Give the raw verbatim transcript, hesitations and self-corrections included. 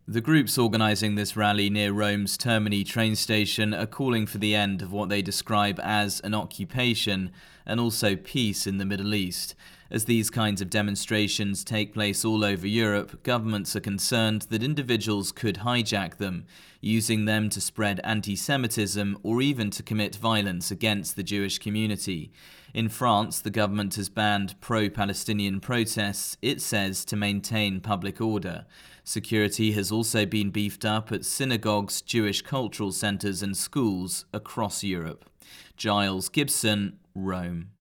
The groups organising this rally near Rome's Termini train station are calling for the end of what they describe as an occupation and also peace in the Middle East. As these kinds of demonstrations take place all over Europe, governments are concerned that individuals could hijack them, using them to spread anti-Semitism or even to commit violence against the Jewish community. In France, the government has banned pro-Palestinian protests, it says, to maintain public order. Security has also been beefed up at synagogues, Jewish cultural centres and schools across Europe. Giles Gibson, Rome.